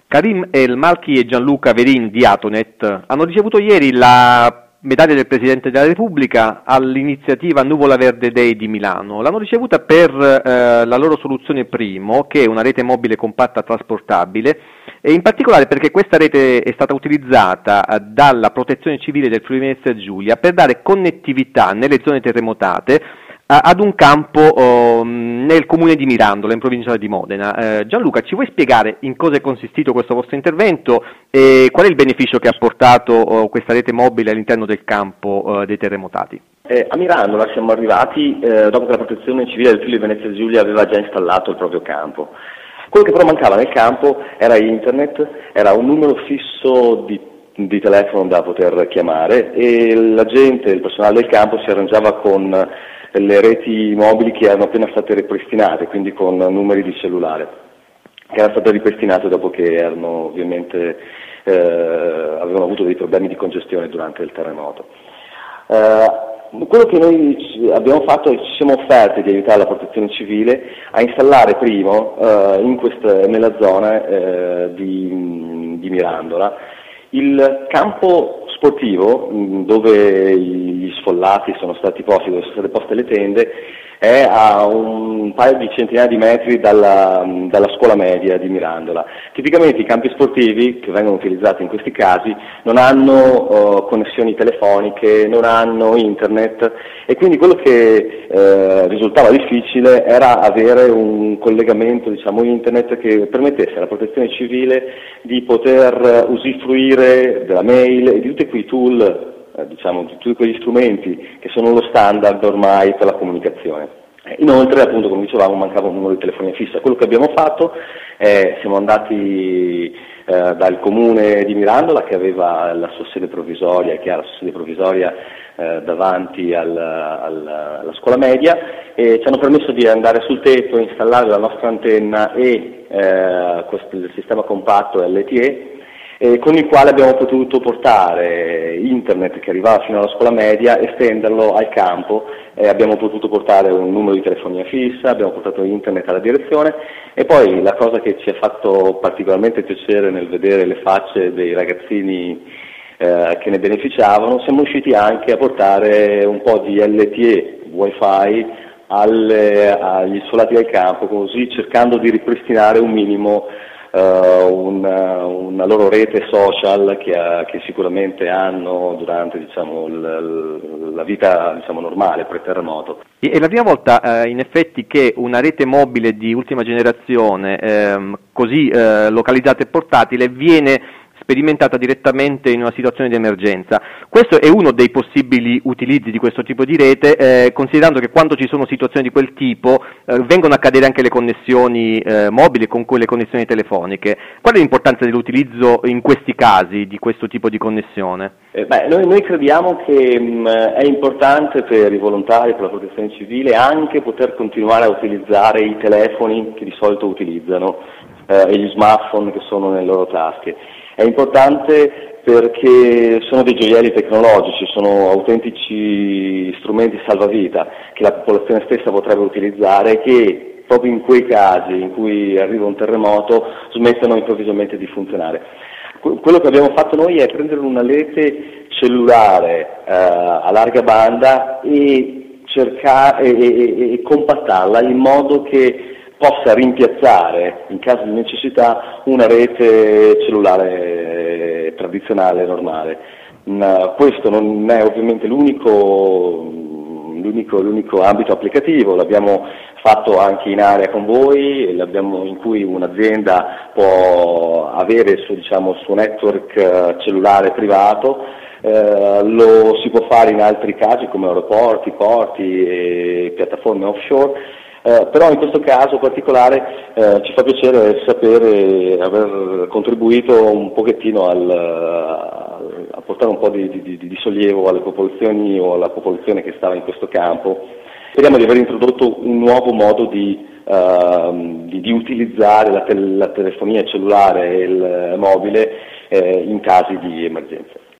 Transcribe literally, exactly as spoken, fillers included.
Karim El Malki e Gianluca Verin di Atonet hanno ricevuto ieri la medaglia del Presidente della Repubblica all'iniziativa Nuvola Verde Day di Milano. L'hanno ricevuta per eh, la loro soluzione Primo, che è una rete mobile compatta trasportabile, e in particolare perché questa rete è stata utilizzata eh, dalla Protezione Civile del Friuli Venezia Giulia per dare connettività nelle zone terremotate ad un campo oh, nel comune di Mirandola, in provincia di Modena. Eh, Gianluca, ci vuoi spiegare in cosa è consistito questo vostro intervento e qual è il beneficio che ha portato oh, questa rete mobile all'interno del campo oh, dei terremotati? Eh, a Mirandola siamo arrivati eh, dopo che la Protezione Civile del Friuli Venezia Giulia aveva già installato il proprio campo. Quello che però mancava nel campo era internet, era un numero fisso di di telefono da poter chiamare, e la gente, il personale del campo si arrangiava con le reti mobili che erano appena state ripristinate, quindi con numeri di cellulare, che erano state ripristinate dopo che erano ovviamente eh, avevano avuto dei problemi di congestione durante il terremoto. Eh, quello che noi abbiamo fatto è che ci siamo offerti di aiutare la Protezione Civile a installare primo eh, in questa, nella zona eh, di, di Mirandola il campo sportivo, dove gli sfollati sono stati posti, dove sono state poste le tende, è a un paio di centinaia di metri dalla, dalla scuola media di Mirandola. Tipicamente i campi sportivi che vengono utilizzati in questi casi non hanno uh, connessioni telefoniche, non hanno internet, e quindi quello che eh, risultava difficile era avere un collegamento, diciamo, internet che permettesse alla Protezione Civile di poter usufruire della mail e di tutti quei tool, diciamo, di tutti quegli strumenti che sono lo standard ormai per la comunicazione. Inoltre, appunto, come dicevamo, mancava un numero di telefonia fissa. Quello che abbiamo fatto è siamo andati eh, dal comune di Mirandola, che aveva la sua sede provvisoria, che ha la sua sede provvisoria eh, davanti al, al, alla scuola media, e ci hanno permesso di andare sul tetto, installare la nostra antenna e eh, questo, il sistema compatto L T E, Eh, con il quale abbiamo potuto portare internet che arrivava fino alla scuola media, estenderlo al campo, e abbiamo potuto portare un numero di telefonia fissa, abbiamo portato internet alla direzione, e poi la cosa che ci ha fatto particolarmente piacere nel vedere le facce dei ragazzini eh, che ne beneficiavano, siamo riusciti anche a portare un po' di L T E, wifi, alle, agli sfollati del campo, così cercando di ripristinare un minimo Uh, una, una loro rete social che, ha, che sicuramente hanno durante, diciamo, l, la vita, diciamo, normale pre-terremoto. È la prima volta eh, in effetti che una rete mobile di ultima generazione ehm, così eh, localizzata e portatile viene sperimentata direttamente in una situazione di emergenza. Questo è uno dei possibili utilizzi di questo tipo di rete, eh, considerando che quando ci sono situazioni di quel tipo eh, vengono a cadere anche le connessioni eh, mobili con quelle connessioni telefoniche. Qual è l'importanza dell'utilizzo in questi casi di questo tipo di connessione? Eh, beh, noi, noi crediamo che mh, è importante per i volontari, per la Protezione Civile, anche poter continuare a utilizzare i telefoni che di solito utilizzano eh, e gli smartphone che sono nelle loro tasche. È importante perché sono dei gioielli tecnologici, sono autentici strumenti salvavita che la popolazione stessa potrebbe utilizzare, e che proprio in quei casi in cui arriva un terremoto smettono improvvisamente di funzionare. Quello che abbiamo fatto noi è prendere una rete cellulare eh, a larga banda e cercare e, e, e compattarla in modo che possa rimpiazzare, in caso di necessità, una rete cellulare tradizionale, normale. Ma questo non è ovviamente l'unico, l'unico, l'unico ambito applicativo, l'abbiamo fatto anche in area con voi, l'abbiamo, in cui un'azienda può avere il suo, diciamo, suo network cellulare privato. Eh, lo si può fare in altri casi come aeroporti, porti e piattaforme offshore. Eh, però in questo caso particolare eh, ci fa piacere sapere aver contribuito un pochettino al, a portare un po' di, di, di sollievo alle popolazioni o alla popolazione che stava in questo campo. Speriamo di aver introdotto un nuovo modo di, uh, di, di utilizzare la, te- la telefonia cellulare e il mobile eh, in casi di emergenza.